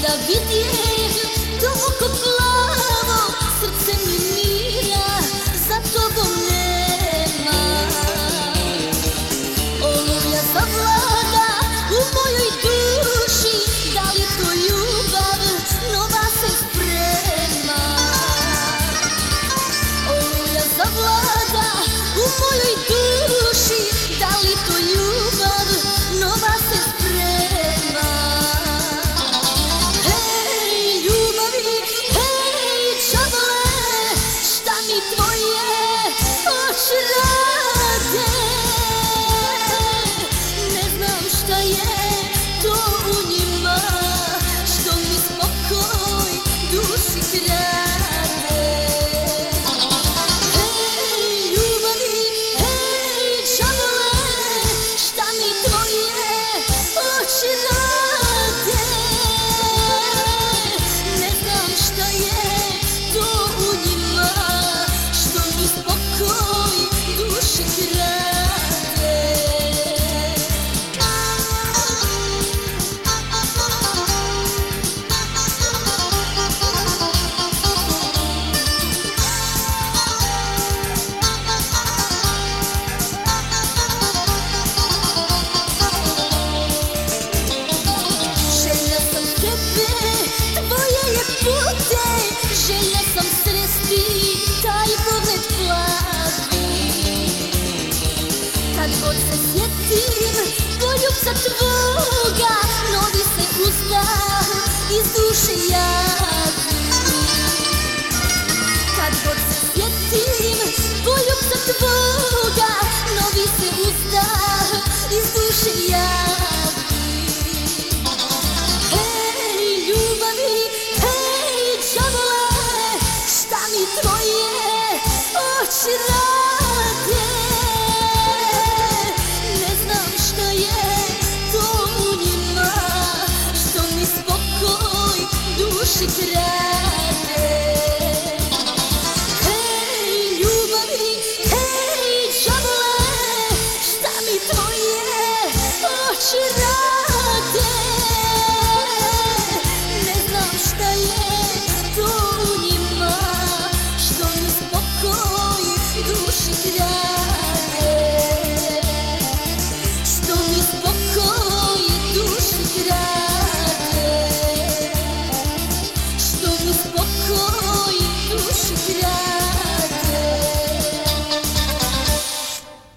kada vidim to oko plavo, srce mi mira za tobom nema. Oluja zavlada u mojoj duši, da li to ljubav nova se sprema? Oluja zavlada u mojoj duši, da li to ljubav nova se sprema? Hej ljubavi, hej čavle, šta mi tvoje oči rade? Ne znam šta je to u njima, što mi spokoj duši krade. Hej ljubavi, hej čavle, šta mi tvoje oči rade? Ne znam šta je to u njima, što mi spokoj duši krade. Željna sam tebe, tvoje ljepote, željna sam sresti taj pogled plavi. Kad god se sjetim poljubca tvoga, novi se uzdah iz duše javi. Kad god se sjetim poljubca tvoga, novi se uzdah iz duše javi. Hej ljubavi, hej čavle, šta mi tvoje oči rade? Ne znam šta je to u njima, što mi spokoj duši krade. Hej ljubavi, hej čavle, šta mi tvoje oči rade? Ne znam šta je to u njima, što mi spokoj duši krade. Što mi spokoj duši krade. Što mi spokoj duši krade.